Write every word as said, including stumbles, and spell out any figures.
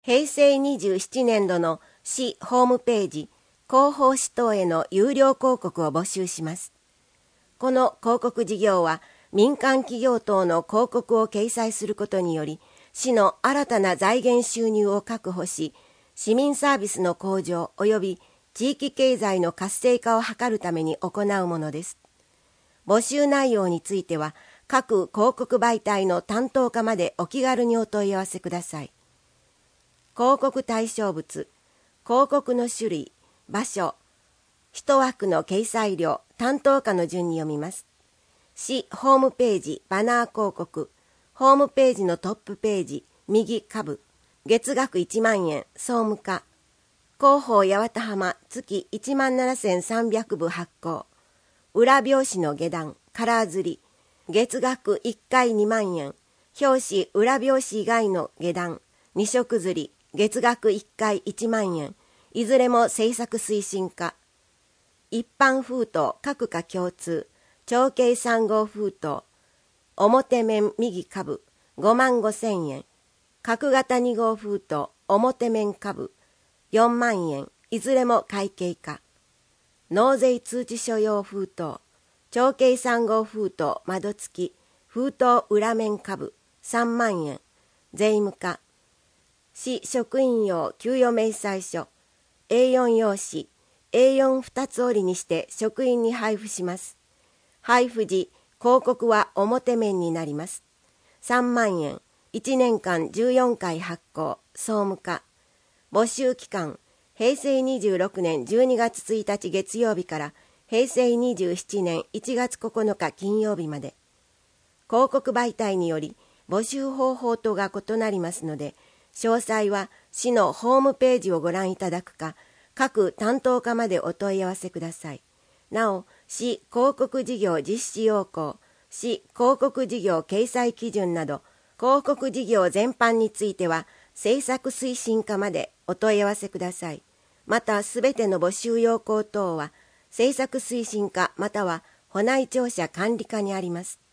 へいせいにじゅうななねんどの市ホームページ広報誌等への有料広告を募集します。この広告事業は民間企業等の広告を掲載することにより、市の新たな財源収入を確保し、市民サービスの向上及び地域経済の活性化を図るために行うものです。募集内容については、各広告媒体の担当課までお気軽にお問い合わせください。広告対象物、広告の種類、場所、一枠の掲載料、担当課の順に読みます。市ホームページバナー広告、ホームページのトップページ、右下部、月額いちまんえん、総務課、広報八幡浜月いちまんななせんさんびゃくぶ発行、裏表紙の下段、カラー刷り、月額いっかいにまんえん、表紙裏表紙以外の下段、に色刷り、月額いっかいいちまんえん、いずれも制作推進課。一般封筒各課共通、長径さん号封筒、表面右下部ごまんごせんえん、角型に号封筒表面下部よんまんえん、いずれも会計課。納税通知書用封筒、長径さん号封筒窓付き、封筒裏面下部さんまんえん、税務課。市職員用給与明細書、エーよん 用紙、エーよんに つ折りにして職員に配布します。配布時、広告は表面になります。さんまんえん、いちねんかんじゅうよんかい発行、総務課。募集期間、へいせいにじゅうろくねんじゅうにがつついたち月曜日からへいせいにじゅうななねんいちがつここのか金曜日まで。広告媒体により募集方法等が異なりますので、詳細は市のホームページをご覧いただくか、各担当課までお問い合わせください。なお、市広告事業実施要項、市広告事業掲載基準など、広告事業全般については、制作推進課までお問い合わせください。また、すべての募集要項等は、制作推進課または保内庁舎管理課にあります。